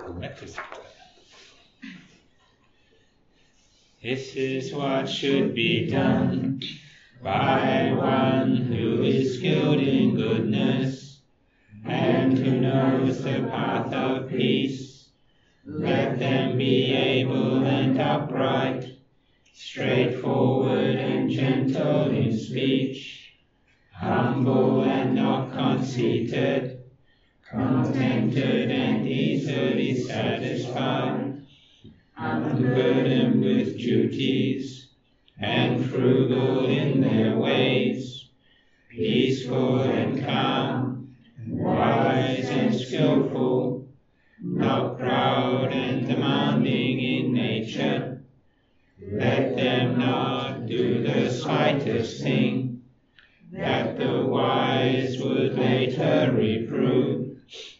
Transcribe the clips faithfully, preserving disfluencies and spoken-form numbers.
This is what should be done by one who is skilled in goodness and who knows the path of peace. Let them be able and upright, straightforward and gentle in speech, humble and not conceited, contented and easily satisfied, unburdened with duties, and frugal in their ways, peaceful and calm, wise and skillful, not proud and demanding in nature. Let them not do the slightest thing that the wise would later reprove,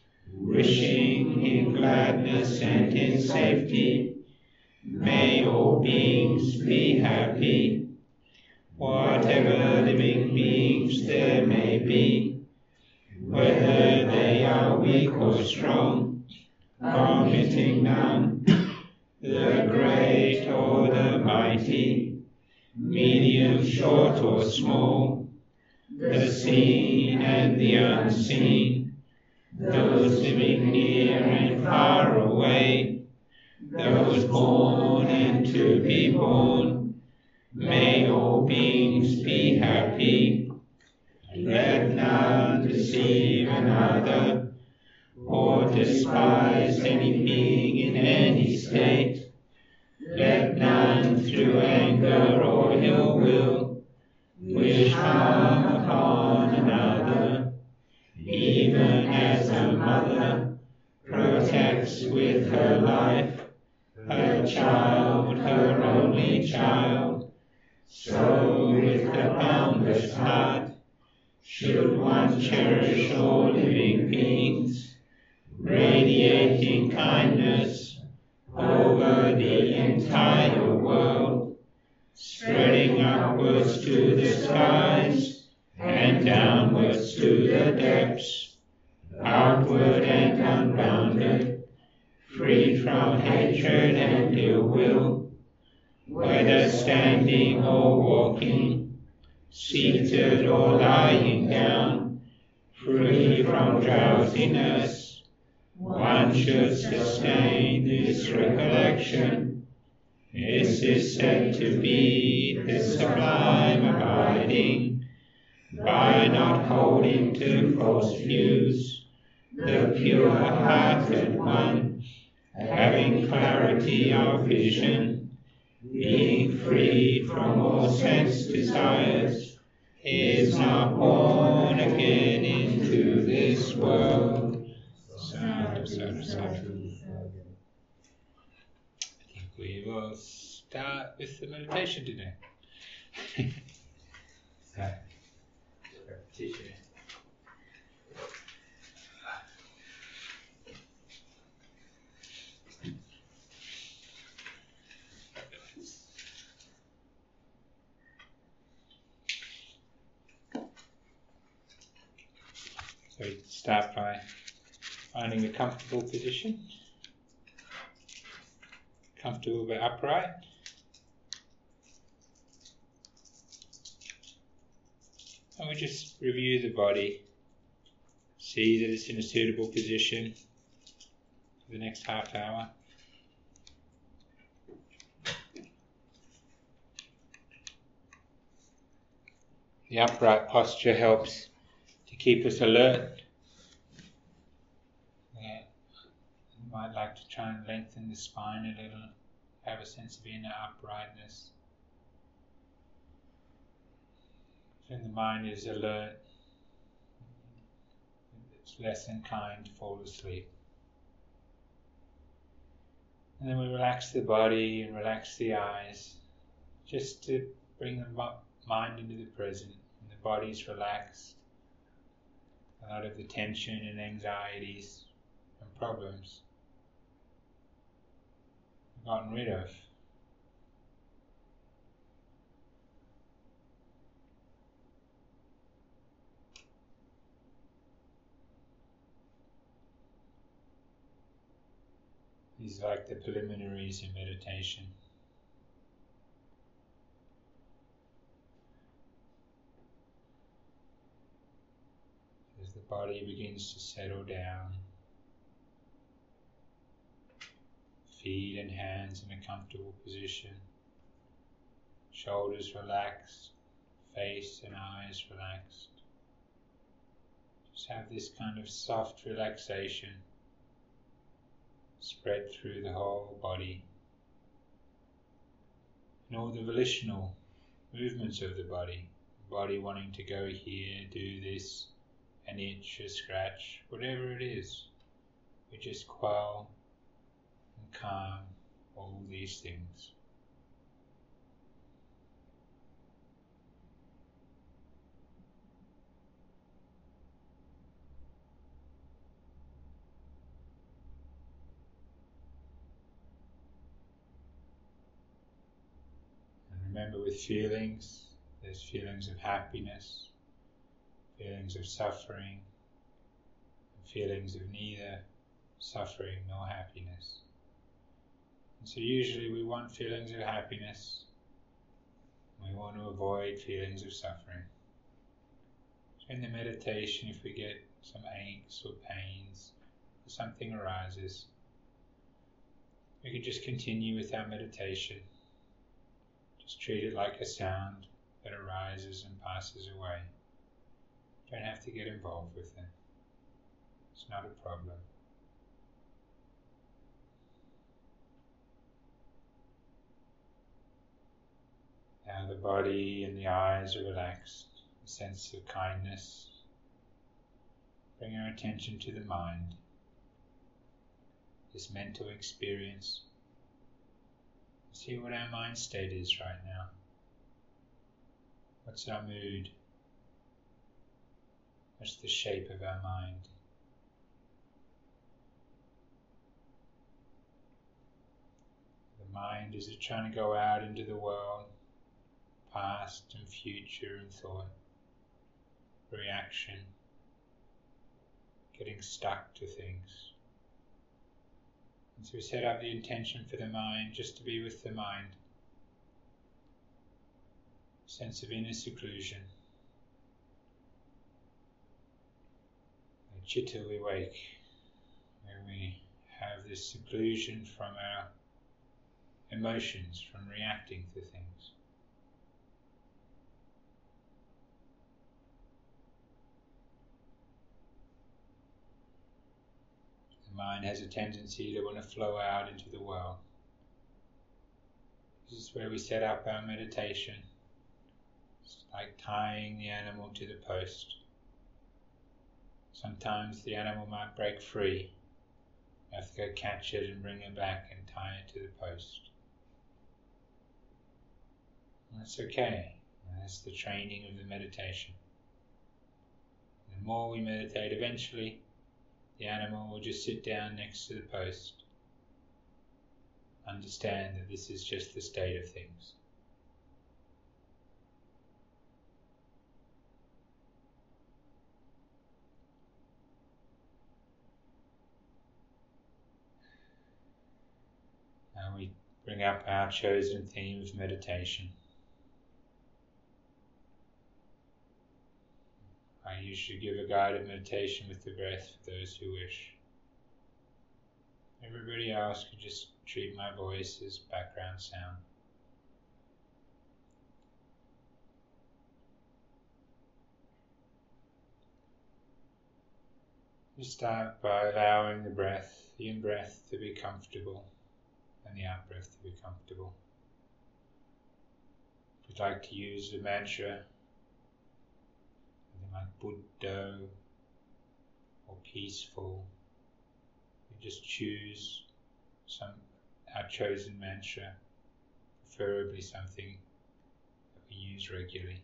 wishing in gladness and in safety. May all beings be happy, whatever living beings there may be, whether they are weak or strong, omitting none, the great or the mighty, medium, short or small, the seen and the unseen, those living near and far away, those born and to be born. May all beings be happy. Let none deceive another, or despise any being in any state. Let none through anger or ill will wish harm upon another, even as a mother protects with her life her child, her only child, so with a boundless heart should one cherish all living beings, radiating kindness over the entire world, spreading upwards to the skies and downwards to the depths, outward and unbounded, free from hatred and ill will, whether standing or walking, seated or lying down, free from drowsiness. One should sustain this recollection. This is said to be the sublime abiding, by not holding to false views, the pure-hearted one, having clarity of vision, being freed from all sense desires, is not born again into this world. Sadhu, sadhu, sadhu. I think we will start with the meditation today. So, repetition. So we start by finding a comfortable position, comfortable but upright. And we just review the body, see that it's in a suitable position for the next half hour. The upright posture helps to keep us alert. Yeah. You might like to try and lengthen the spine a little, have a sense of inner uprightness. When the mind is alert, it's less inclined to fall asleep. And then we relax the body and relax the eyes, just to bring the mind into the present. When the body's relaxed, a lot of the tension and anxieties and problems are gotten rid of. These are like the preliminaries in meditation. As the body begins to settle down, feet and hands in a comfortable position, shoulders relaxed, face and eyes relaxed. Just have this kind of soft relaxation spread through the whole body, and all the volitional movements of the body, body wanting to go here, do this, an itch, a scratch, whatever it is, we just quell and calm all these things. And remember, with feelings, there's feelings of happiness, feelings of suffering, and feelings of neither suffering nor happiness. And so usually we want feelings of happiness, we want to avoid feelings of suffering. So in the meditation, if we get some aches or pains, or something arises, we can just continue with our meditation. Just treat it like a sound that arises and passes away. Don't have to get involved with it. It's not a problem. Now the body and the eyes are relaxed, a sense of kindness. Bring our attention to the mind, this mental experience. See what our mind state is right now. What's our mood? What's the shape of our mind? The mind, is it trying to go out into the world, past and future and thought, reaction, getting stuck to things? And so we set up the intention for the mind just to be with the mind. Sense of inner seclusion. A chitta vivek, where we have this seclusion from our emotions, from reacting to things. The mind has a tendency to want to flow out into the world. This is where we set up our meditation. It's like tying the animal to the post. Sometimes the animal might break free. You have to go catch it and bring it back and tie it to the post. And that's okay. And that's the training of the meditation. The more we meditate, eventually the animal will just sit down next to the post. Understand that this is just the state of things. Now we bring up our chosen theme of meditation. I usually give a guided meditation with the breath for those who wish. Everybody else could just treat my voice as background sound. You start by allowing the breath, the in-breath to be comfortable and the out-breath to be comfortable. If you'd like to use a mantra, something like Buddha or peaceful, you just choose some our chosen mantra, preferably something that we use regularly.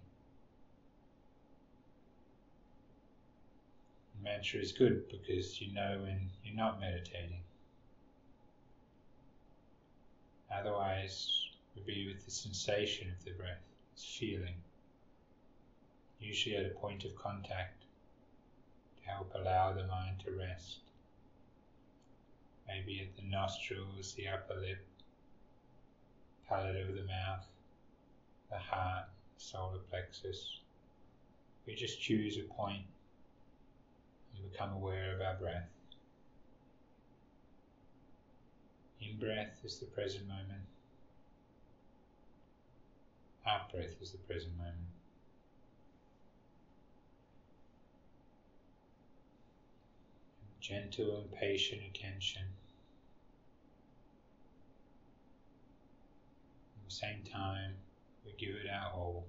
The mantra is good because you know when you're not meditating. Otherwise, we'll be with the sensation of the breath, this feeling, usually at a point of contact, to help allow the mind to rest. maybe at the nostrils, the upper lip, palate of the mouth, the heart, solar plexus. We just choose a point and become aware of our breath. In breath is the present moment. Out breath is the present moment. Gentle and patient attention. At the same time, we give it our all.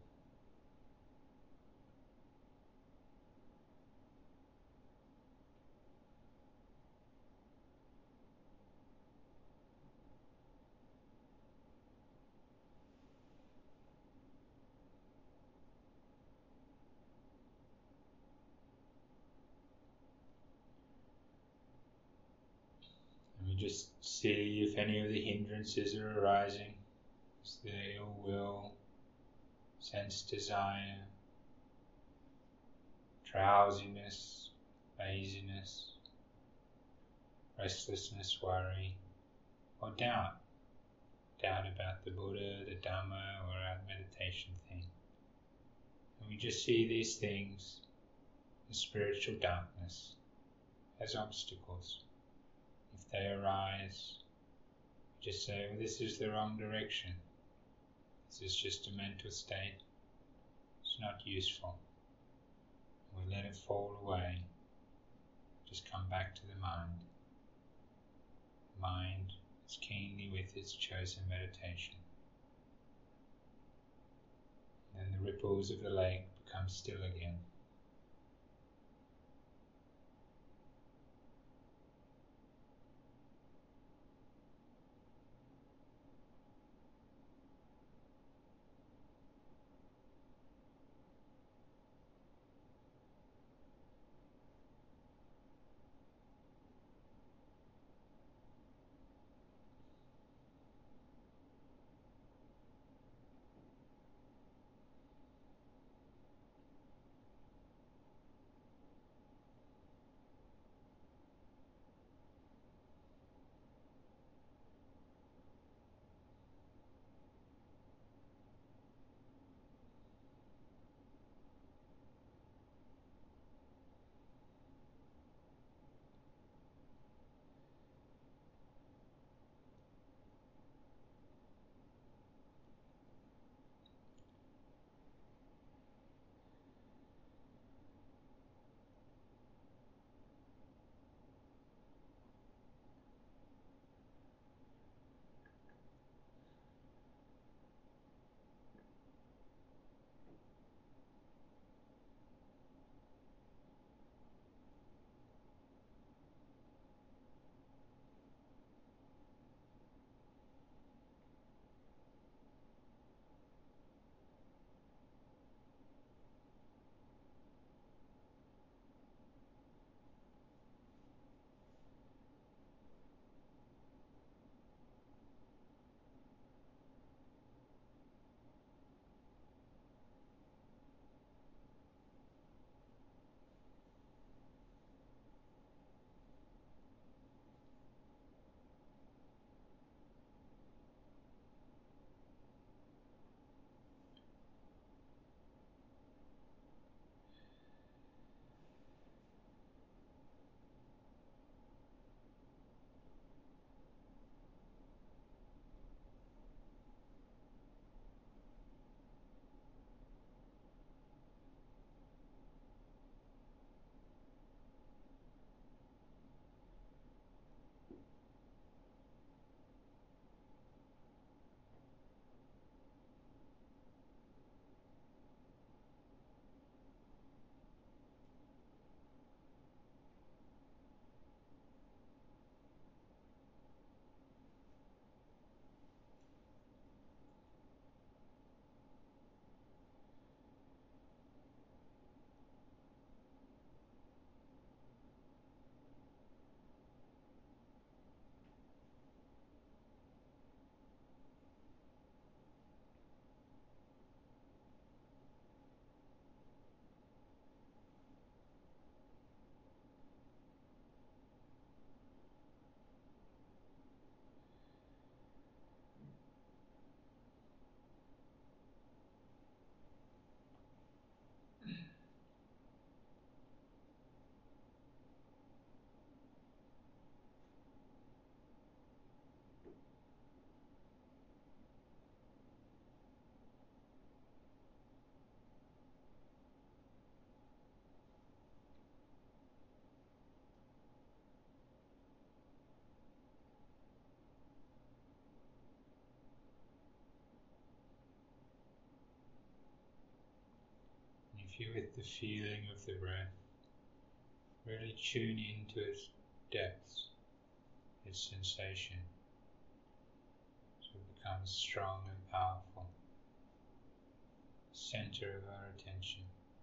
And we just see if any of the hindrances are arising. Is there ill will, sense desire, drowsiness, laziness, restlessness, worry, or doubt. Doubt about the Buddha, the Dhamma, or our meditation thing. And we just see these things, the spiritual darkness, as obstacles. If they arise, we just say, well, this is the wrong direction. This is just a mental state. It's not useful. We let it fall away. Just come back to the mind. Mind is keenly with its chosen meditation. Then the ripples of the lake become still again. if you're with the feeling of the breath, really tune into its depths, its sensation, so it becomes strong and powerful, center of our attention.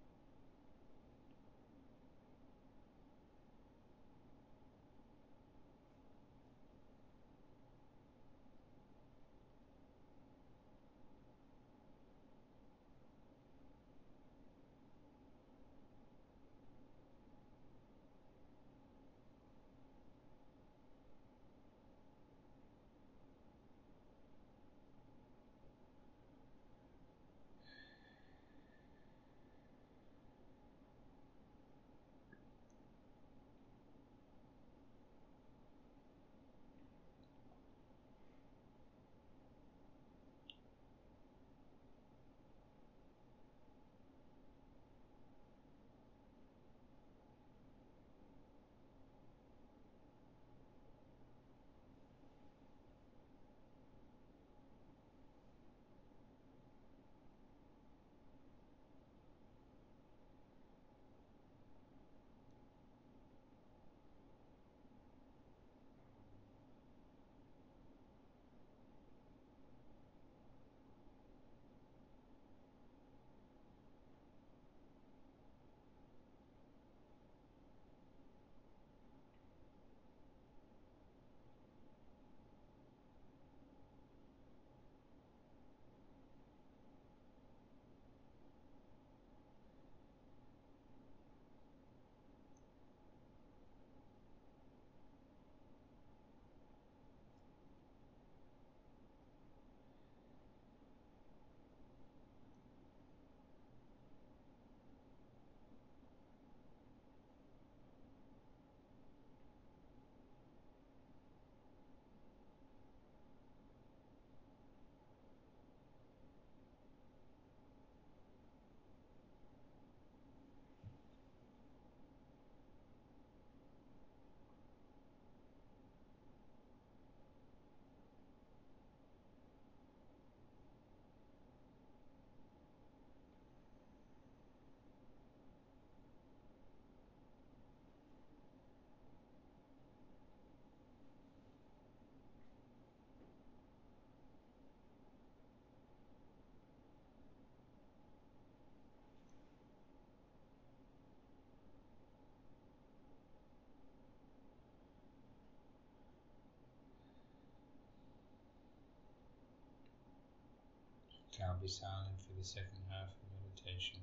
I'll be silent for the second half of meditation.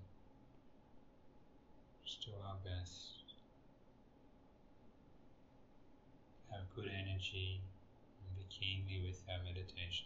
Just do our best. Have good energy and be keenly with our meditation.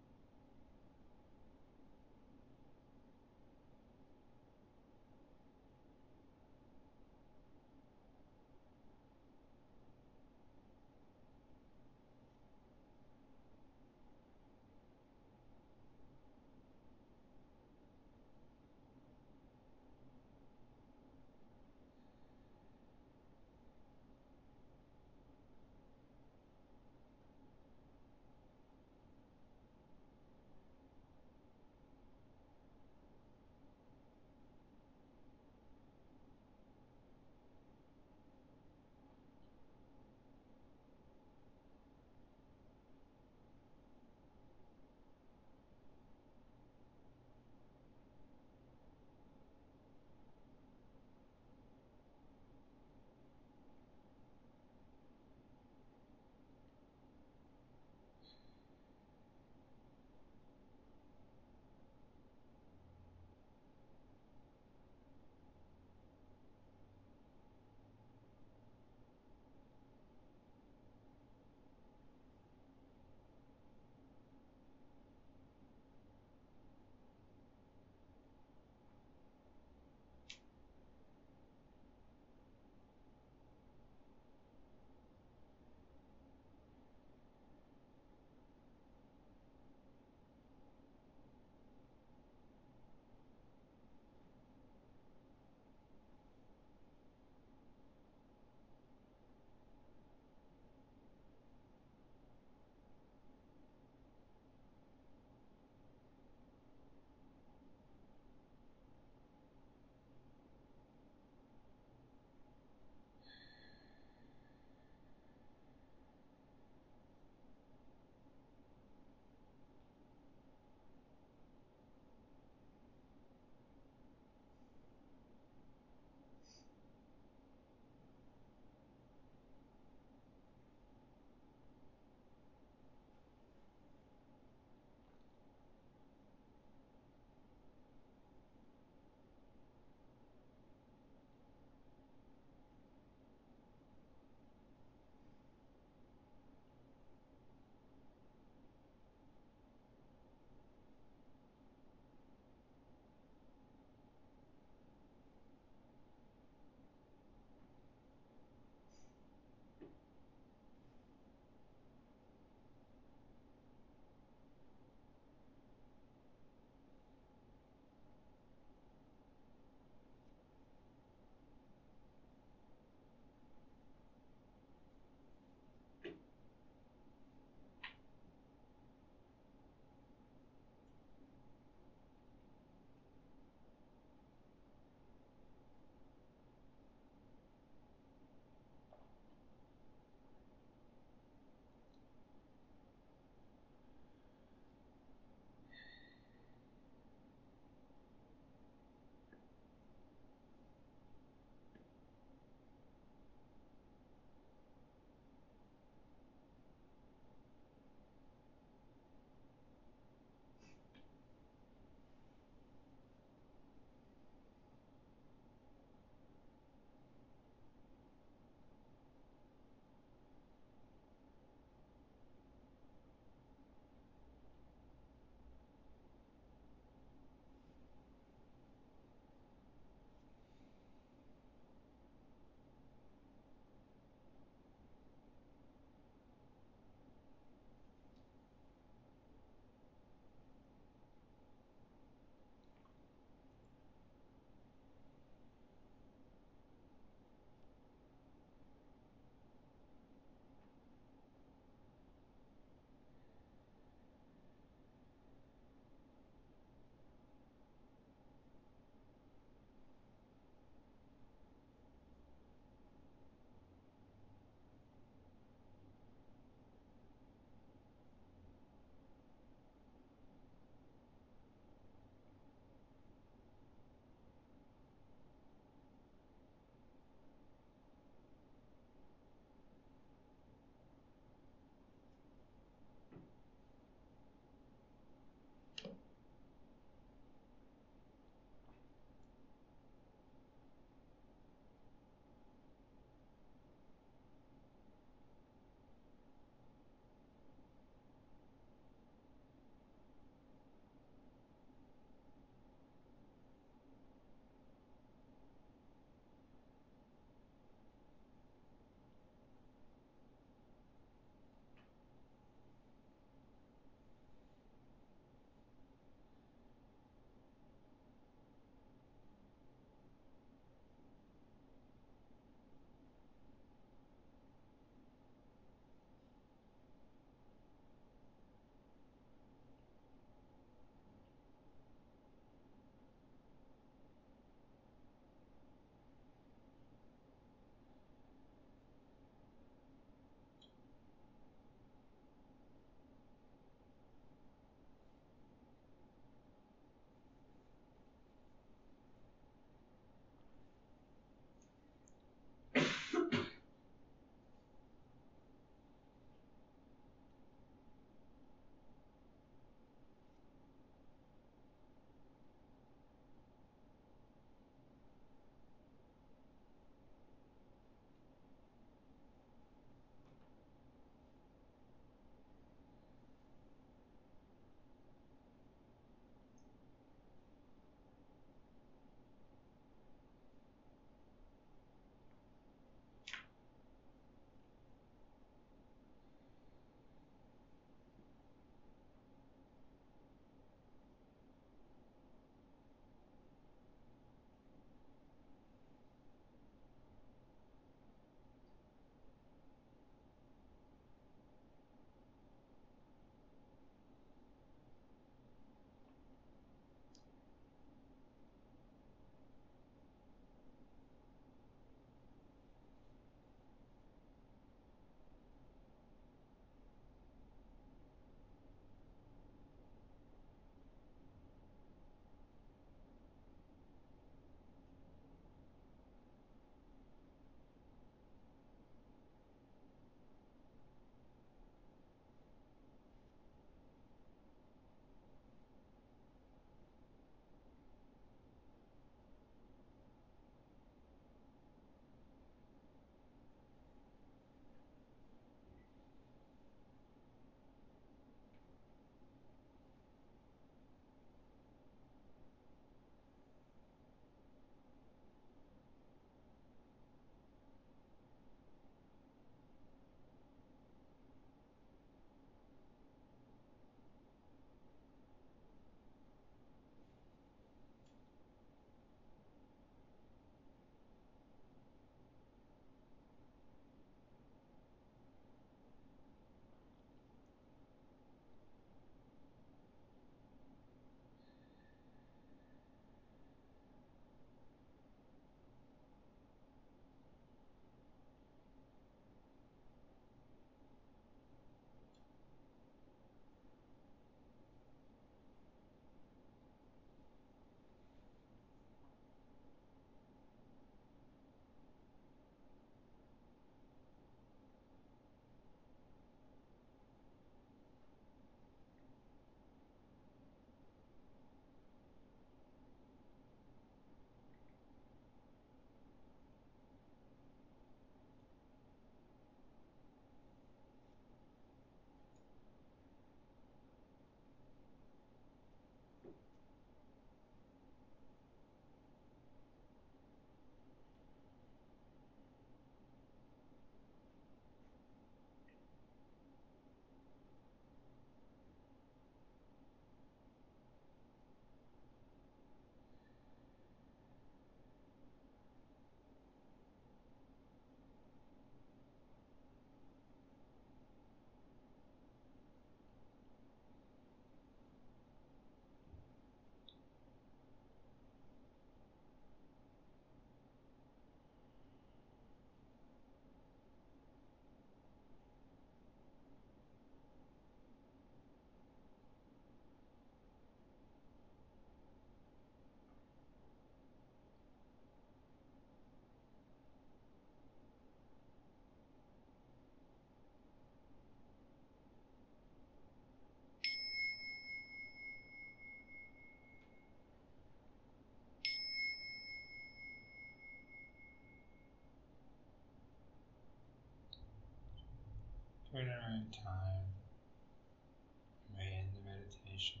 in our own time, we end the meditation.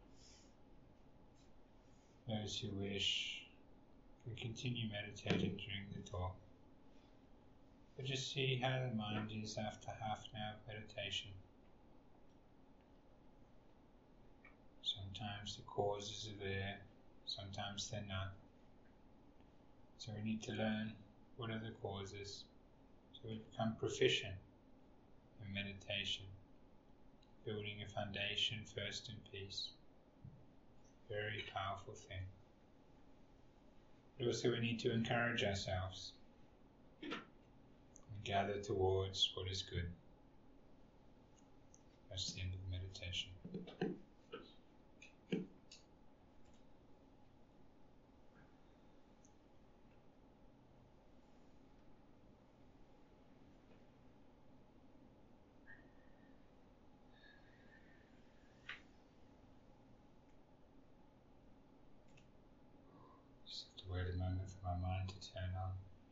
Those who wish can continue meditating during the talk, but just see how the mind is after half an hour of meditation. Sometimes the causes are there, sometimes they're not. So we need to learn what are the causes, so we become proficient in meditation, building a foundation first in peace. Very powerful thing. But also we need to encourage ourselves and gather towards what is good. That's the end of the meditation. Just have to wait a moment for my mind to turn on.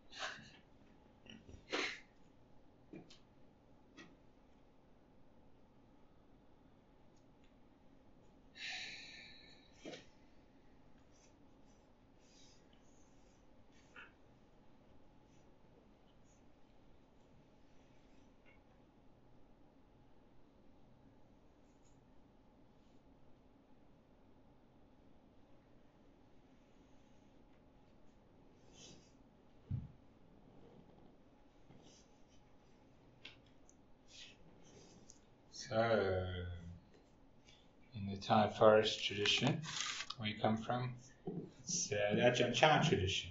So, in the Thai forest tradition, where you come from, it's uh, the Ajahn Chah tradition.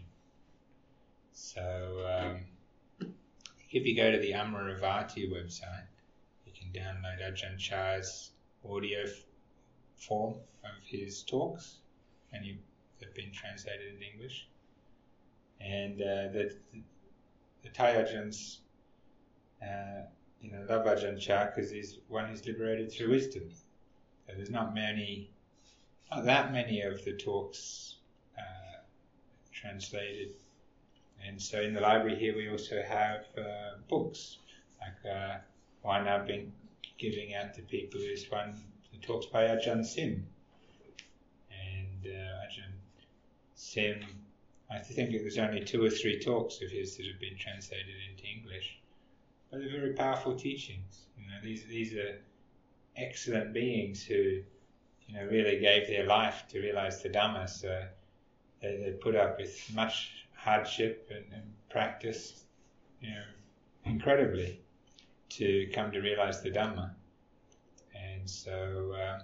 So, um, if you go to the Amaravati website, you can download Ajahn Chah's audio f- form of his talks, and you, they've been translated into English. And uh, the, the, the Thai Ajahns, uh, you know, love Ajahn Chah because he's one who's liberated through wisdom. So there's not many, not that many of the talks uh, translated. And so in the library here we also have uh, books, like uh, one I've been giving out to people is one, the talks by Ajahn Sim. And uh, Ajahn Sim, I think it was only two or three talks of his that have been translated into English. But they're very powerful teachings. You know, these these are excellent beings who, you know, really gave their life to realize the Dhamma. So they, they put up with much hardship and, and practice, you know, incredibly to come to realize the Dhamma. And so, um,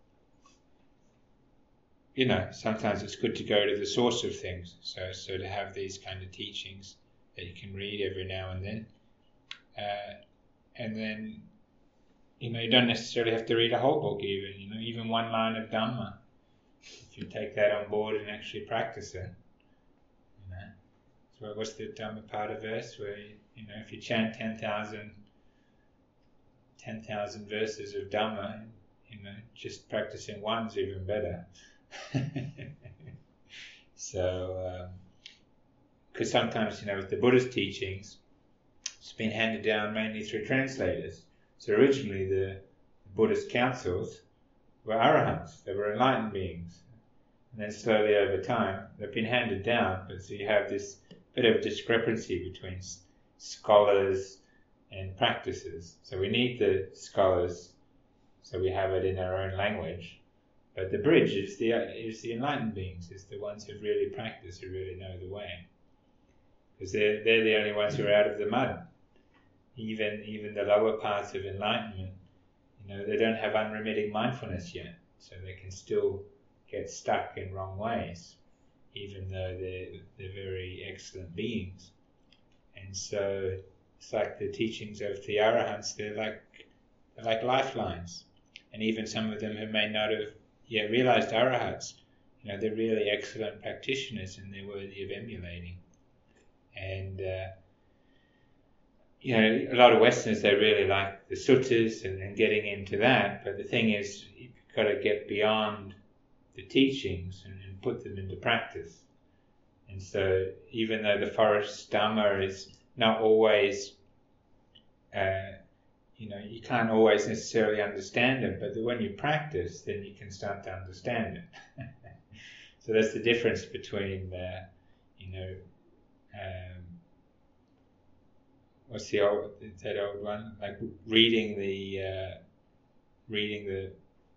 you know, sometimes it's good to go to the source of things. So, so to have these kind of teachings that you can read every now and then. Uh, and then, you know, you don't necessarily have to read a whole book even, you know, even one line of Dhamma. If you take that on board and actually practice it, you know. So what's the Dhammapada verse where, you, you know, if you chant ten thousand verses of Dhamma, you know, just practicing one's even better. So, because um, sometimes, you know, with the Buddhist teachings, it's been handed down mainly through translators. So originally the Buddhist councils were arahants, they were enlightened beings. And then slowly over time they've been handed down, but so you have this bit of discrepancy between scholars and practices. So we need the scholars so we have it in our own language. But the bridge is the is the enlightened beings, is the ones who really practice, who really know the way. Because they're, they're the only ones who are out of the mud. Even even the lower parts of enlightenment, you know, they don't have unremitting mindfulness yet, so they can still get stuck in wrong ways, even though they're they're very excellent beings. And so it's like the teachings of the Arahants, they're like they're like lifelines. And even some of them who may not have yet realized Arahats, you know, they're really excellent practitioners and they're worthy of emulating. And uh, you know, a lot of Westerners, they really like the suttas and, and getting into that, but the thing is, you've got to get beyond the teachings and, and put them into practice. And so, even though the forest Dhamma is not always, uh, you know, you can't always necessarily understand it, but when you practice, then you can start to understand it. So that's the difference between, uh, you know, um, what's the old, that old one? Like reading the, uh, reading the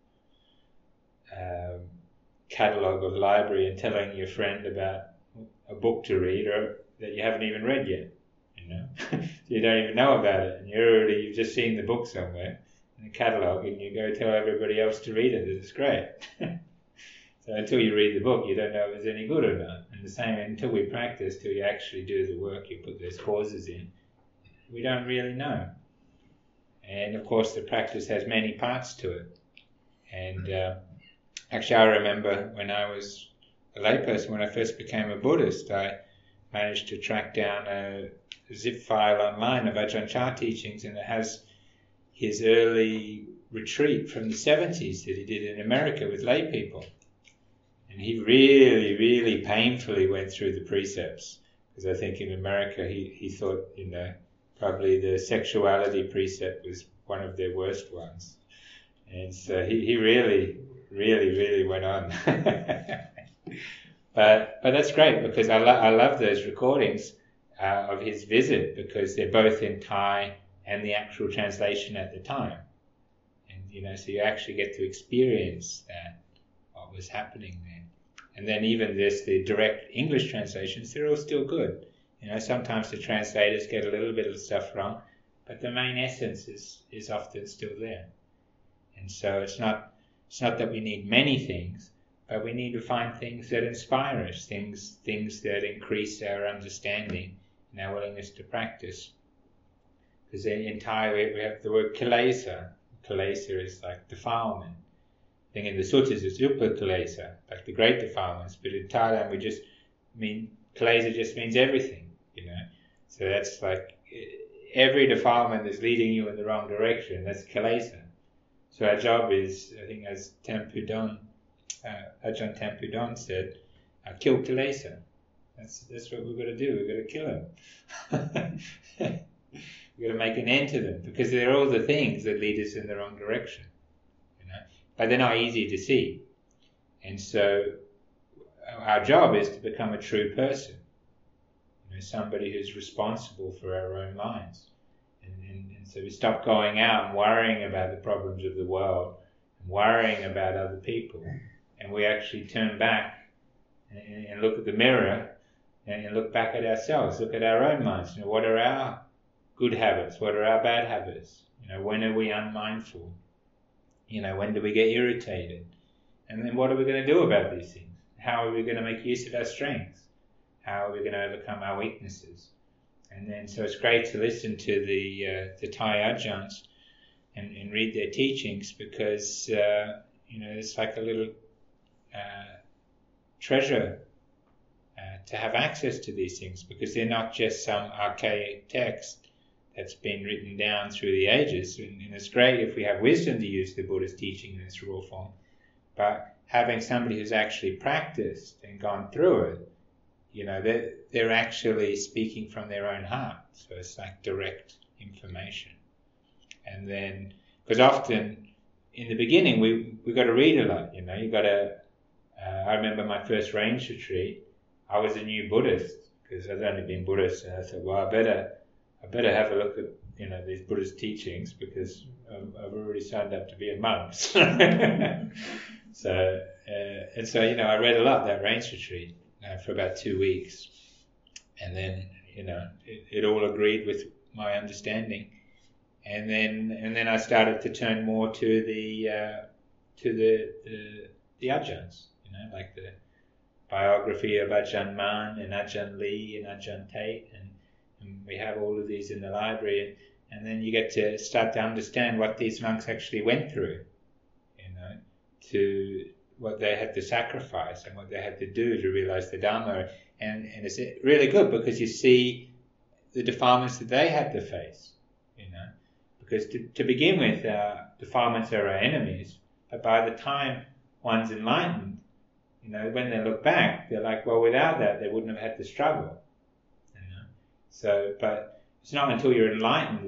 um, catalogue of library and telling your friend about a book to read or that you haven't even read yet, you know. So you don't even know about it, and you're already, you've just seen the book somewhere in the catalogue, and you go tell everybody else to read it that it's great. So until you read the book, you don't know if it's any good or not. And the same, until we practice, till you actually do the work, you put those causes in, we don't really know. And of course, the practice has many parts to it. And uh, actually, I remember when I was a layperson, when I first became a Buddhist, I managed to track down a zip file online of Ajahn Chah teachings, and it has his early retreat from the seventies that he did in America with lay people. And he really, really painfully went through the precepts, because I think in America he, he thought, you know, probably the sexuality precept was one of their worst ones. And so he, he really, really, really went on. but but that's great, because I, lo- I love those recordings uh, of his visit, because they're both in Thai and the actual translation at the time. And, you know, so you actually get to experience that, what was happening then. And then even this, the direct English translations, they're all still good. You know, sometimes the translators get a little bit of stuff wrong, but the main essence is, is often still there. And so it's not it's not that we need many things, but we need to find things that inspire us, things things that increase our understanding and our willingness to practice. Because in, in Thai we have the word kilesa. Kilesa is like defilement. I think in the suttas it's upa kilesa, like the great defilements. But in Thailand we just mean kilesa just means everything, you know. So that's like every defilement that's leading you in the wrong direction. That's kilesa. So our job is, I think, as Tempudon, uh, Ajahn Tempudon said, uh, kill kilesa. That's that's what we've got to do. We've got to kill them. We've got to make an end to them, because they're all the things that lead us in the wrong direction. You know, but they're not easy to see. And so our job is to become a true person. You know, somebody who's responsible for our own minds. And, and, and so we stop going out and worrying about the problems of the world and worrying about other people, and we actually turn back and, and look at the mirror and, and look back at ourselves, look at our own minds. You know, what are our good habits? What are our bad habits? You know, when are we unmindful? You know, when do we get irritated? And then what are we going to do about these things? How are we going to make use of our strengths? How are we going to overcome our weaknesses? And then, so it's great to listen to the uh, the Thai Ajahns and, and read their teachings, because uh, you know, it's like a little uh, treasure uh, to have access to these things, because they're not just some archaic text that's been written down through the ages. And, and it's great if we have wisdom to use the Buddha's teaching in its raw form, but having somebody who's actually practiced and gone through it, you know, they're, they're actually speaking from their own heart. So it's like direct information. And then, because often in the beginning, we we got to read a lot, you know, you got to, uh, I remember my first range retreat, I was a new Buddhist, because I'd only been Buddhist, and I thought, well, I better, I better have a look at, you know, these Buddhist teachings, because I've, I've already signed up to be a monk. So, uh, and so, you know, I read a lot that range retreat. Uh, for about two weeks, and then, you know, it, it all agreed with my understanding, and then and then I started to turn more to the uh, to the, the the Ajahns, you know, like the biography of Ajahn Mun and Ajahn Lee and Ajahn Tate, and, and we have all of these in the library, and, and then you get to start to understand what these monks actually went through, you know, to what they had to sacrifice and what they had to do to realize the Dharma. And, and it's really good, because you see the defilements that they had to face, you know, because to, to begin with, uh, defilements are our enemies, but by the time one's enlightened, you know, when they look back, they're like, well, without that, they wouldn't have had to struggle, you know. So, but it's not until you're enlightened that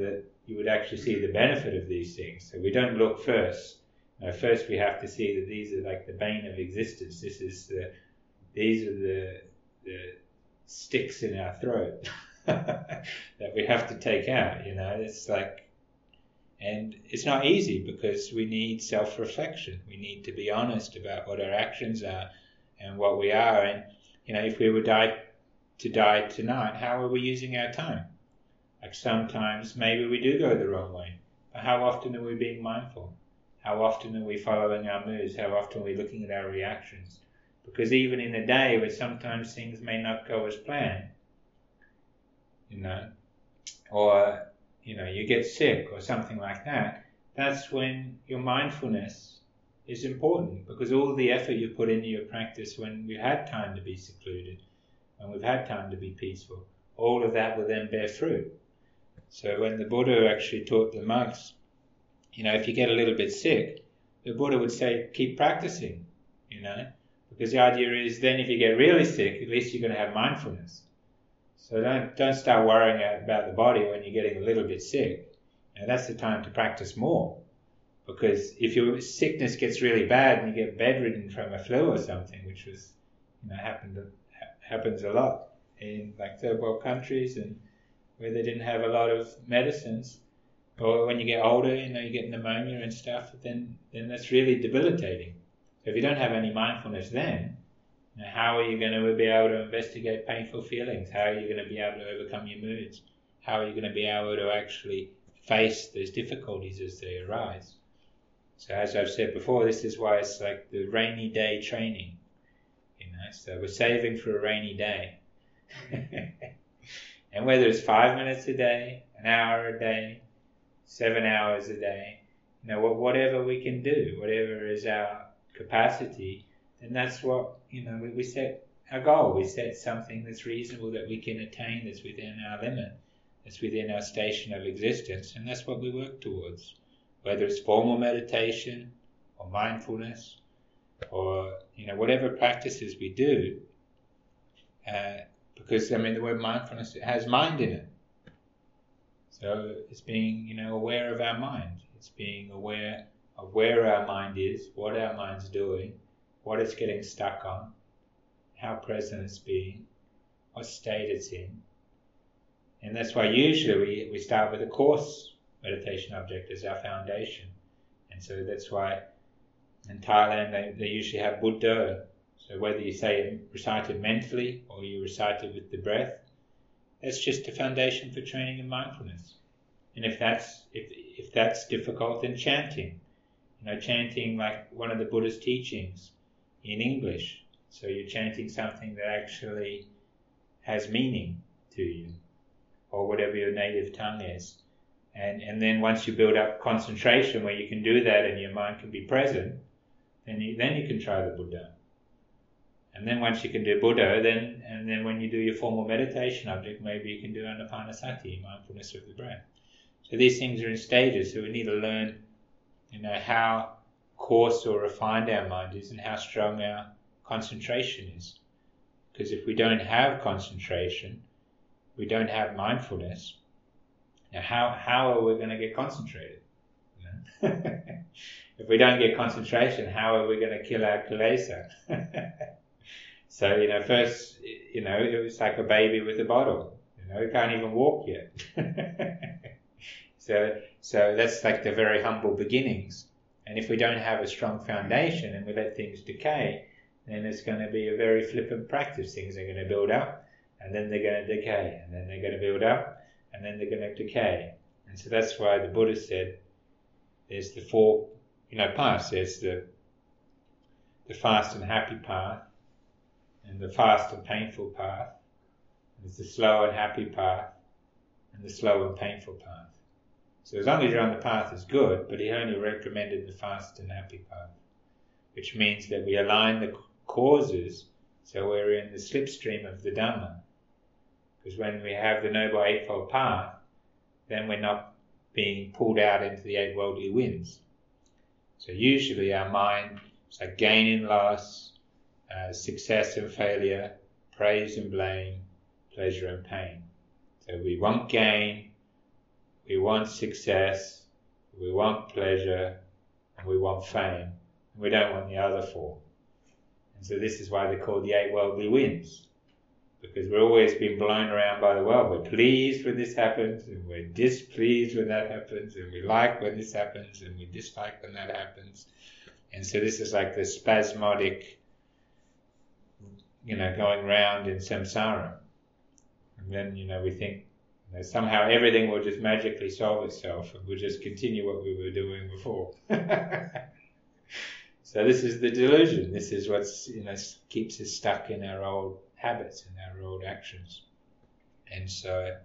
you would actually see the benefit of these things. So we don't look first. Uh, first we have to see that these are like the bane of existence. This is the, these are the, the sticks in our throat that we have to take out, you know. It's like, and it's not easy because we need self-reflection. We need to be honest about what our actions are and what we are. And, you know, if we were die, to die tonight, how are we using our time? Like sometimes maybe we do go the wrong way. But how often are we being mindful? How often are we following our moods? How often are we looking at our reactions? Because even in a day where sometimes things may not go as planned, you know, or, you know, you get sick or something like that, that's when your mindfulness is important, because all the effort you put into your practice when we've had time to be secluded and we've had time to be peaceful, all of that will then bear fruit. So when the Buddha actually taught the monks, you know, if you get a little bit sick, the Buddha would say, keep practicing, you know, because the idea is then if you get really sick, at least you're going to have mindfulness. So don't don't start worrying about the body when you're getting a little bit sick. You know, that's the time to practice more, because if your sickness gets really bad and you get bedridden from a flu or something, which was, you know, happened happens a lot in like third world countries and where they didn't have a lot of medicines. Or when you get older, you know, you get pneumonia and stuff, then then that's really debilitating. So if you don't have any mindfulness then, you know, how are you going to be able to investigate painful feelings? How are you going to be able to overcome your moods? How are you going to be able to actually face those difficulties as they arise? So as I've said before, this is why it's like the rainy day training. You know, so we're saving for a rainy day. And whether it's five minutes a day, an hour a day, seven hours a day, you know, whatever we can do, whatever is our capacity, then that's what, you know, we, we set our goal. We set something that's reasonable, that we can attain, that's within our limit, that's within our station of existence, and that's what we work towards. Whether it's formal meditation or mindfulness or, you know, whatever practices we do, uh, because, I mean, the word mindfulness, it has mind in it. So it's being, you know, aware of our mind. It's being aware of where our mind is, what our mind's doing, what it's getting stuck on, how present it's being, what state it's in. And that's why usually we, we start with a course meditation object as our foundation. And so that's why in Thailand they, they usually have Buddha. So whether you say it, recite it mentally or you recite it with the breath, that's just a foundation for training in mindfulness. And if that's if if that's difficult, then chanting. You know, chanting like one of the Buddha's teachings in English. So you're chanting something that actually has meaning to you, or whatever your native tongue is. And and then once you build up concentration where you can do that and your mind can be present, then you then you can try the Buddha. And then once you can do Buddha, then and then when you do your formal meditation object, maybe you can do Anapanasati, mindfulness of the breath. So these things are in stages, so we need to learn, you know, how coarse or refined our mind is and how strong our concentration is. Because if we don't have concentration, we don't have mindfulness, now how, how are we going to get concentrated? You know? If we don't get concentration, how are we going to kill our kilesa? So, you know, first, you know, it was like a baby with a bottle. You know, it can't even walk yet. so, so that's like the very humble beginnings. And if we don't have a strong foundation and we let things decay, then it's going to be a very flippant practice. Things are going to build up, and then they're going to decay, and then they're going to build up, and then they're going to decay. And so that's why the Buddha said there's the four, you know, paths. There's the the fast and happy path, and the fast and painful path. There's the slow and happy path, and the slow and painful path. So as long as you're on the path is good, but he only recommended the fast and happy path, which means that we align the causes so we're in the slipstream of the Dhamma. Because when we have the Noble Eightfold Path, then we're not being pulled out into the eight worldly winds. So usually our mind is like gain and loss, uh, success and failure, praise and blame, pleasure and pain. So we want gain, we want success, we want pleasure, and we want fame, and we don't want the other four. And so this is why they're called the eight worldly winds, because we're always being blown around by the world. We're pleased when this happens, and we're displeased when that happens, and we like when this happens, and we dislike when that happens. And so this is like the spasmodic, you know, going round in samsara. And then, you know, we think, you know, somehow everything will just magically solve itself, and we'll just continue what we were doing before. So this is the delusion. This is what's, you know, keeps us stuck in our old habits and our old actions. And so,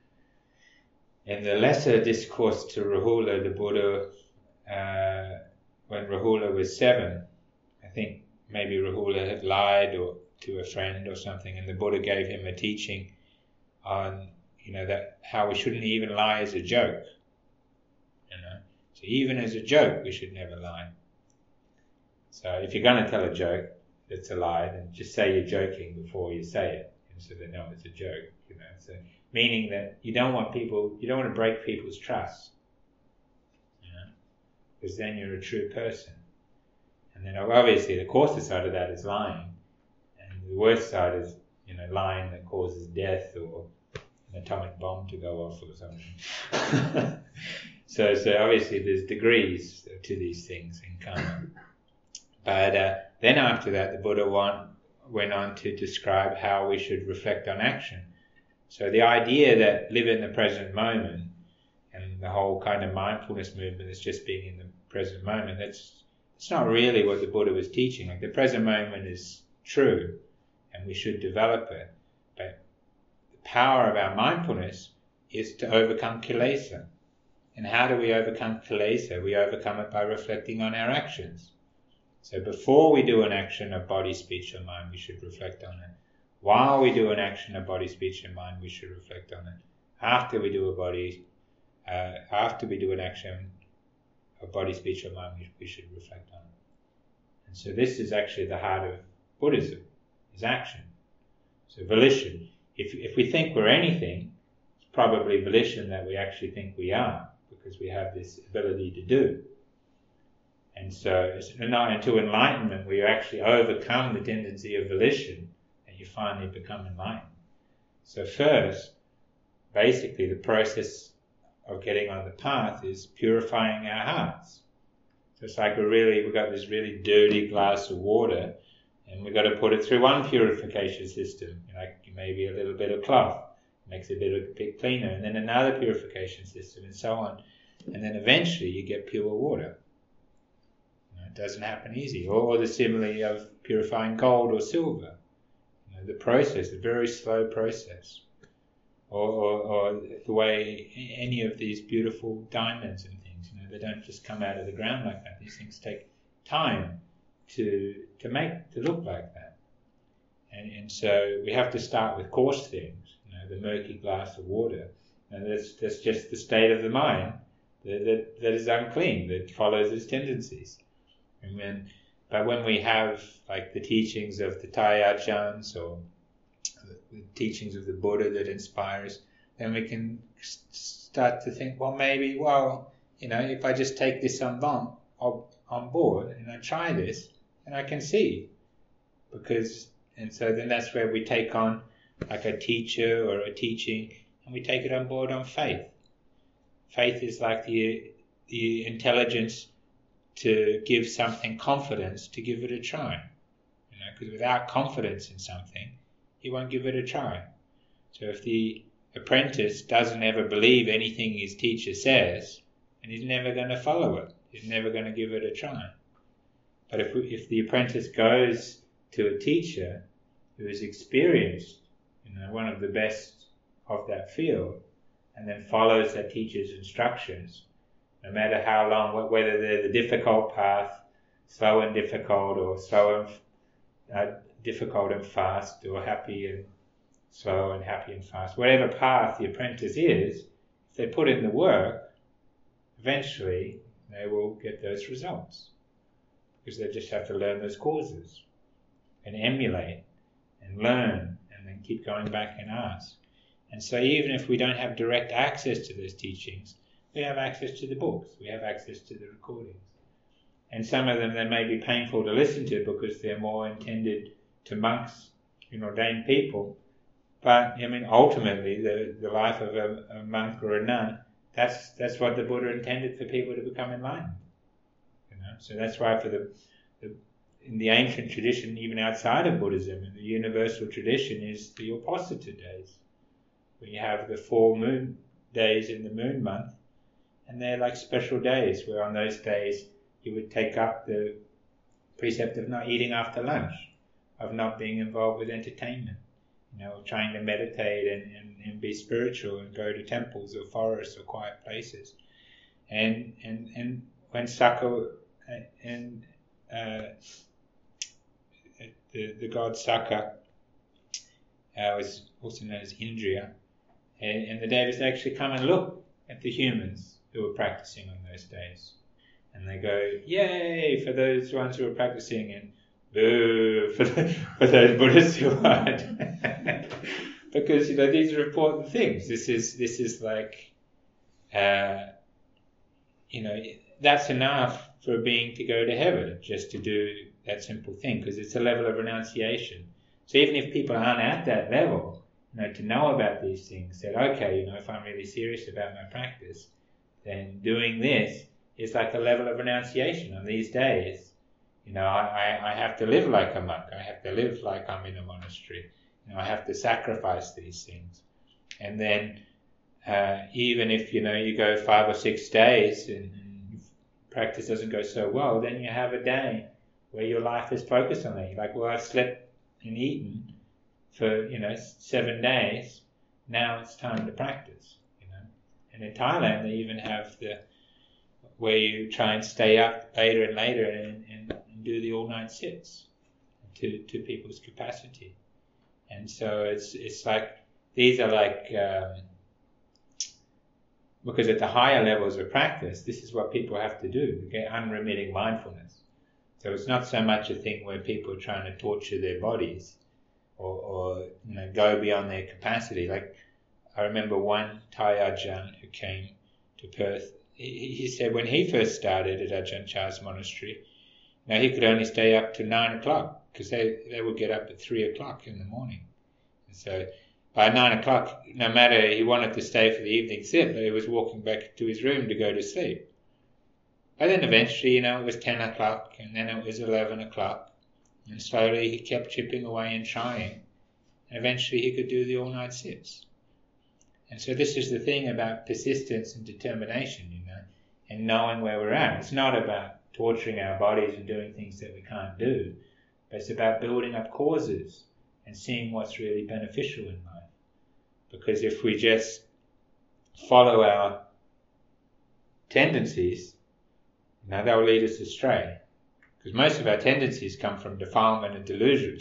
in the lesser discourse to Rahula, the Buddha, uh, when Rahula was seven, I think maybe Rahula had lied or to a friend or something, and the Buddha gave him a teaching on, you know, that how we shouldn't even lie as a joke. You know, so even as a joke, we should never lie. So if you're going to tell a joke that's a lie, then just say you're joking before you say it, and so they know it's a joke. You know, so meaning that you don't want people, you don't want to break people's trust. You know, because then you're a true person. And then obviously the coarser side of that is lying, and the worst side is, you know, lying that causes death or an atomic bomb to go off or something. so, so obviously there's degrees to these things in karma. But uh, then after that, the Buddha want, went on to describe how we should reflect on action. So the idea that live in the present moment, and the whole kind of mindfulness movement is just being in the present moment, that's it's not really what the Buddha was teaching. Like, the present moment is true, and we should develop it. But the power of our mindfulness is to overcome kilesa. And how do we overcome kilesa? We overcome it by reflecting on our actions. So before we do an action of body, speech, or mind, we should reflect on it. While we do an action of body, speech, and mind, we should reflect on it. After we do a body, uh, after we do an action of body, speech, or mind, we, we should reflect on it. And so this is actually the heart of Buddhism, is action. So volition. If if we think we're anything, it's probably volition that we actually think we are, because we have this ability to do. And so it's not until enlightenment where you actually overcome the tendency of volition and you finally become enlightened. So first, basically the process of getting on the path is purifying our hearts. So it's like we're really, we've got this really dirty glass of water, and we've got to put it through one purification system, like maybe a little bit of cloth, makes it a bit, a bit cleaner, and then another purification system, and so on. And then eventually you get pure water. It doesn't happen easy. Or the simile of purifying gold or silver. You know, the process, a very slow process. Or, or, or the way any of these beautiful diamonds and things, you know, they don't just come out of the ground like that. These things take time to to make, to look like that. And, and so we have to start with coarse things, you know, the murky glass of water. And that's, that's just the state of the mind that, that, that is unclean, that follows its tendencies. And when, but when we have like the teachings of the Taiyachans or the teachings of the Buddha that inspires, then we can start to think, well, maybe, well, you know, if I just take this on, on board and I try this, then I can see. Because, and so then that's where we take on like a teacher or a teaching, and we take it on board on faith. Faith is like the the intelligence to give something confidence, to give it a try. You know, because without confidence in something, he won't give it a try. So if the apprentice doesn't ever believe anything his teacher says, then he's never going to follow it. He's never going to give it a try. But if if the apprentice goes to a teacher who is experienced, you know, one of the best of that field, and then follows that teacher's instructions, no matter how long, whether they're the difficult path, slow and difficult, or slow and uh, difficult and fast, or happy and slow and happy and fast, whatever path the apprentice is, if they put in the work, eventually they will get those results. Because they just have to learn those causes and emulate and learn and then keep going back and ask. And so even if we don't have direct access to those teachings, we have access to the books, we have access to the recordings. And some of them, they may be painful to listen to because they're more intended to monks and ordained people. But, I mean, ultimately, the, the life of a, a monk or a nun, that's that's what the Buddha intended for people to become enlightened. You know? So that's why for the, the in the ancient tradition, even outside of Buddhism, the universal tradition is the Uposatha days. We have the four moon days in the moon month, and they're like special days where on those days you would take up the precept of not eating after lunch, of not being involved with entertainment, you know, trying to meditate and, and, and be spiritual and go to temples or forests or quiet places. And and and when Sakka and uh, the the god Sakka uh, was also known as Indriya, and, and the Devas actually come and look at the humans who were practicing on those days. And they go, yay, for those ones who are practicing, and boo for, the, for those Buddhists who aren't. Because, you know, these are important things. This is, this is like, uh, you know, that's enough for a being to go to heaven, just to do that simple thing, because it's a level of renunciation. So even if people aren't at that level, you know, to know about these things, that, okay, you know, if I'm really serious about my practice, then doing this is like a level of renunciation. On these days, you know, I, I, I have to live like a monk. I have to live like I'm in a monastery. You know, I have to sacrifice these things. And then uh, even if, you know, you go five or six days and, and practice doesn't go so well, then you have a day where your life is focused on that. You're like, well, I've slept and eaten for, you know, seven days. Now it's time to practice, you know. And in Thailand, they even have the where you try and stay up later and later and, and, and do the all-night sits to, to people's capacity. And so it's it's like, these are like, um, because at the higher levels of practice, this is what people have to do, to get unremitting mindfulness. So it's not so much a thing where people are trying to torture their bodies or, or you know, go beyond their capacity. Like, I remember one Thai Ajahn who came to Perth. He, he said when he first started at Ajahn Chah's monastery, now he could only stay up to nine o'clock because they, they would get up at three o'clock in the morning. And so by nine o'clock, no matter, he wanted to stay for the evening sit, but he was walking back to his room to go to sleep. But then eventually, you know, it was ten o'clock, and then it was eleven o'clock, and slowly he kept chipping away and trying, and eventually he could do the all-night sits. And so this is the thing about persistence and determination, you know, and knowing where we're at. It's not about torturing our bodies and doing things that we can't do, but it's about building up causes and seeing what's really beneficial in life. Because if we just follow our tendencies, you know, they'll lead us astray. Because most of our tendencies come from defilement and delusion.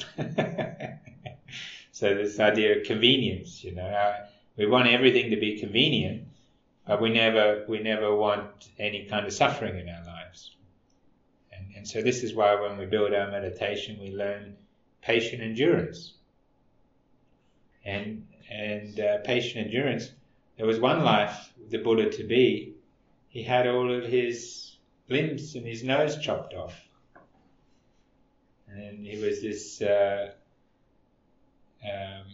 So this idea of convenience, you know, our, we want everything to be convenient, but we never we never want any kind of suffering in our lives. And, and so this is why when we build our meditation, we learn patient endurance. And and uh, patient endurance, there was one life, the Buddha to be, he had all of his limbs and his nose chopped off. And he was this... Uh, um,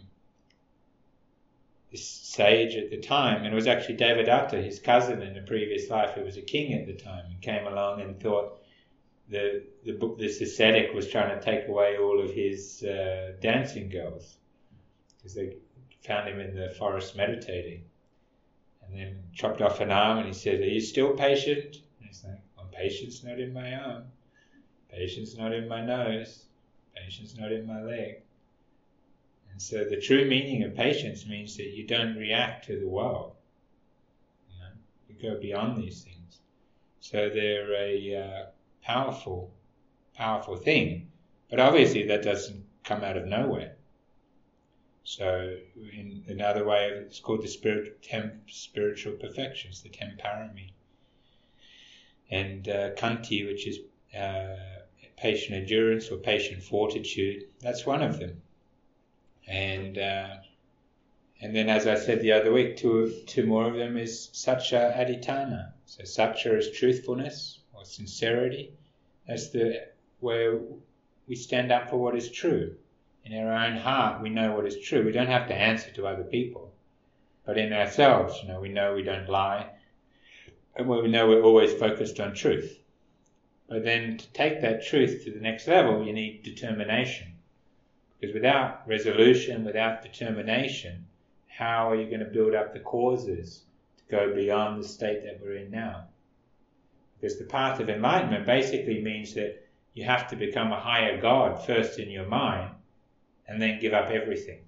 this sage at the time, and it was actually Devadatta, his cousin in a previous life, who was a king at the time, and came along and thought the the book, this ascetic was trying to take away all of his uh, dancing girls, because they found him in the forest meditating, and then chopped off an arm, and he said, "Are you still patient?" And he's like, "Well, patience not in my arm, patience not in my nose, patience not in my leg." And so the true meaning of patience means that you don't react to the world. You know, you go beyond these things. So they're a uh, powerful, powerful thing. But obviously that doesn't come out of nowhere. So in another way, it's called the spirit, temp, spiritual perfections, the ten parami. And uh, kanti, which is uh, patient endurance or patient fortitude, that's one of them. And uh, and then, as I said the other week, two, two more of them is Satya Adhitthana. So Satya is truthfulness or sincerity. That's the where we stand up for what is true. In our own heart, we know what is true. We don't have to answer to other people. But in ourselves, you know, we know we don't lie. And we know we're always focused on truth. But then to take that truth to the next level, you need determination. Because without resolution, without determination, how are you going to build up the causes to go beyond the state that we're in now? Because the path of enlightenment basically means that you have to become a higher God first in your mind and then give up everything.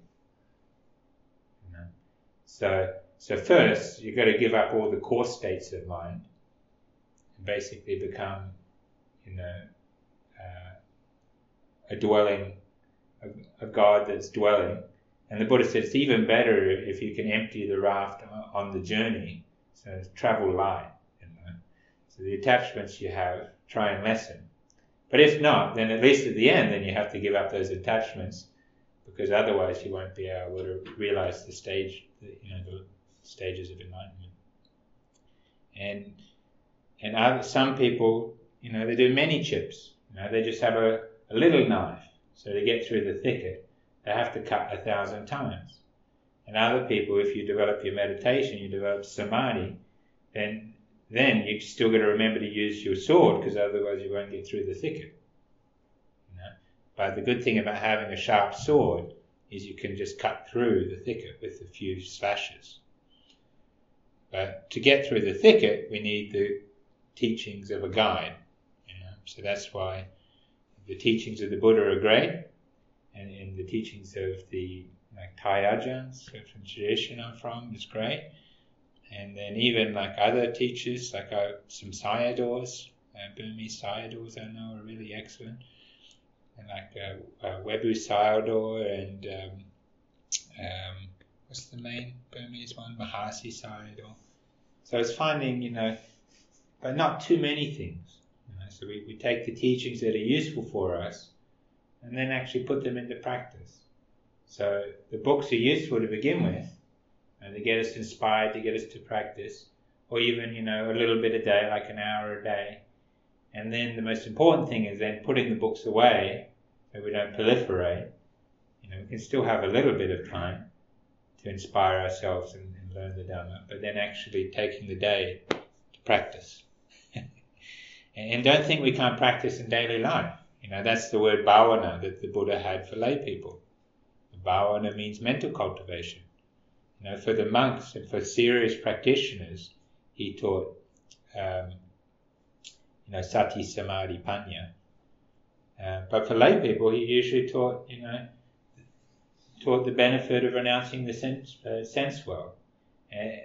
You know? So, so first, you've got to give up all the coarse states of mind and basically become, you know, uh, a dwelling, a, a God that's dwelling. And the Buddha said it's even better if you can empty the raft on the journey, so travel light. You know? So the attachments you have, try and lessen. But if not, then at least at the end, then you have to give up those attachments, because otherwise you won't be able to realize the stage, the, you know, the stages of enlightenment. And and other, some people, you know, they do many chips. You know, they just have a, a little knife, so to get through the thicket, they have to cut a thousand times. And other people, if you develop your meditation, you develop samadhi, then then you still got to remember to use your sword, because otherwise you won't get through the thicket. You know? But the good thing about having a sharp sword is you can just cut through the thicket with a few slashes. But to get through the thicket, we need the teachings of a guide. You know? So that's why the teachings of the Buddha are great. And in the teachings of the like Thai Ajahns, from the tradition I'm from, is great. And then even like other teachers, like uh, some Sayadaws, uh, Burmese Sayadaws I know are really excellent. And like uh, uh, Webu Sayadaw and um, um, what's the main Burmese one? Mahasi Sayadaw. So it's finding, you know, but not too many things. You know? So we, we take the teachings that are useful for us and then actually put them into practice. So the books are useful to begin with, and they get us inspired to get us to practice, or even, you know, a little bit a day, like an hour a day. And then the most important thing is then putting the books away so we don't proliferate. You know, we can still have a little bit of time to inspire ourselves and, and learn the Dhamma, but then actually taking the day to practice. and, and don't think we can't practice in daily life. You know, that's the word bhavana that the Buddha had for lay people. Bhavana means mental cultivation. You know, for the monks and for serious practitioners, he taught, um, you know, sati, samadhi, panya. Uh, but for lay people, he usually taught, you know, taught the benefit of renouncing the sense uh, sense world, and,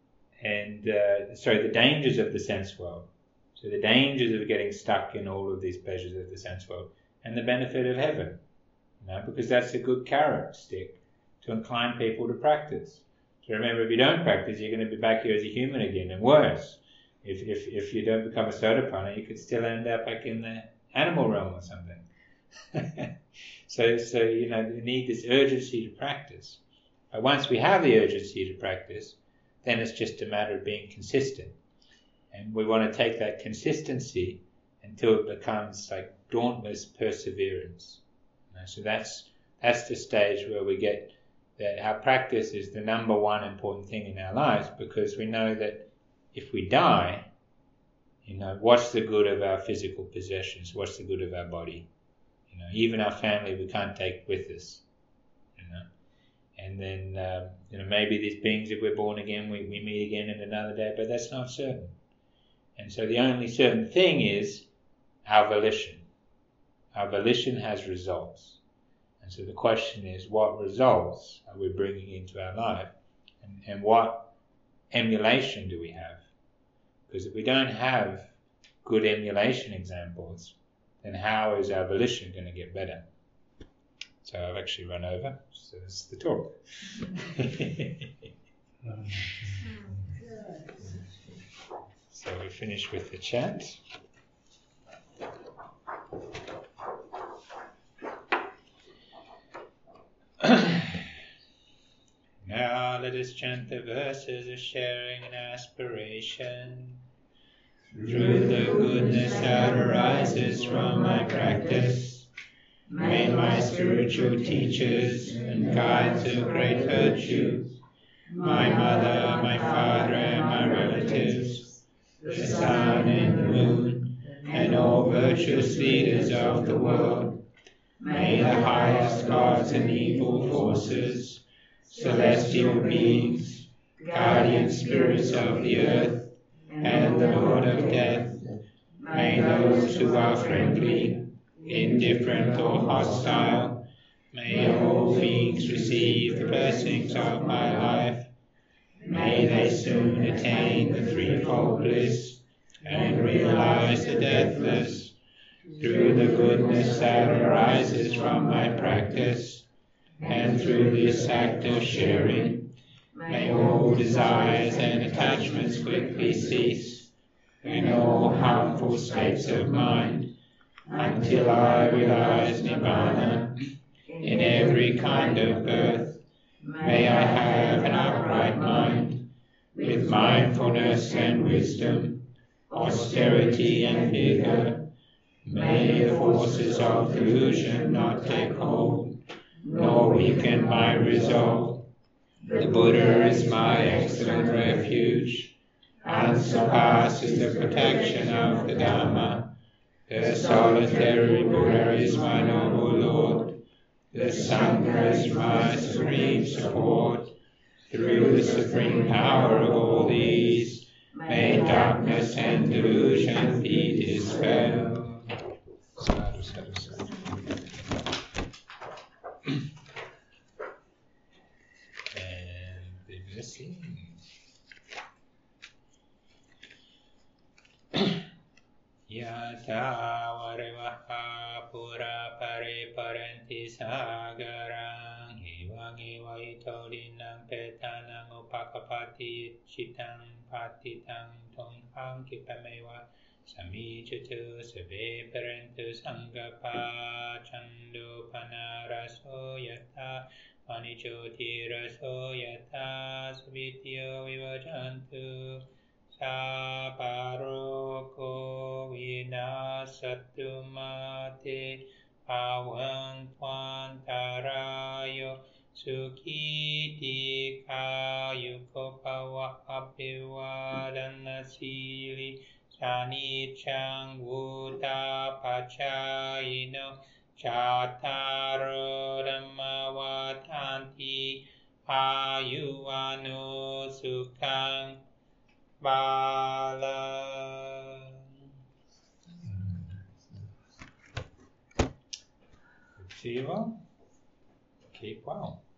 and uh, sorry, the dangers of the sense world. So the dangers of getting stuck in all of these pleasures of the sense world, and the benefit of heaven, you know, because that's a good carrot stick to incline people to practice. So remember, if you don't practice, you're going to be back here as a human again, and worse. If if if you don't become a Sotapanna, you could still end up like in the animal realm or something. so so you know, you need this urgency to practice. But once we have the urgency to practice, then it's just a matter of being consistent. And we want to take that consistency until it becomes like dauntless perseverance. You know, so that's that's the stage where we get that our practice is the number one important thing in our lives, because we know that if we die, you know, what's the good of our physical possessions? What's the good of our body? You know, even our family we can't take with us. You know, and then um, you know, maybe these beings, if we're born again, we, we meet again in another day, but that's not certain. And so the only certain thing is our volition. Our volition has results. And so the question is, what results are we bringing into our life? And, and what emulation do we have? Because if we don't have good emulation examples, then how is our volition going to get better? So I've actually run over, so this is the talk. So we finish with the chant. Now endless chant the verses of sharing and aspiration. Through the goodness that arises from my practice, may my spiritual teachers and guides of great virtue, my mother, my father, and my relatives, the sun and the moon, and all virtuous leaders of the world, may the highest gods and evil forces, celestial beings, guardian spirits of the earth, and the Lord of death, may those who are friendly, indifferent, or hostile, may all beings receive the blessings of my life. May they soon attain the threefold bliss and realize the deathless through the goodness that arises from my practice, and through this act of sharing, may all desires and attachments quickly cease, and all harmful states of mind, until I realize Nibbana in every kind of birth. May I have an upright mind, with mindfulness and wisdom, austerity and vigor. May the forces of delusion not take hold, nor weaken my resolve. The Buddha is my excellent refuge, and surpasses the protection of the Dhamma. The solitary Buddha is my noble Lord. The Sangha is my supreme support. Through the supreme power of all these, may darkness and delusion be dispelled. Sadhu, sadhu, sadhu. And the blessing. Yata varevaha pura pare parenti sagarang hivang eva itolinang petanang upakapati chitang patitang tonghang kipameva samijatu sabe parentu sangapa chando panaraso yata manijoti raso yata sabityo vivajantu Saparoko vinasatu mate pawan twantarayo sukiti kayuko pawa apiwadana sili sanichang vuta pachayino chataro dhammawatanti ayuano sukhang Bala. See you all. Keep well.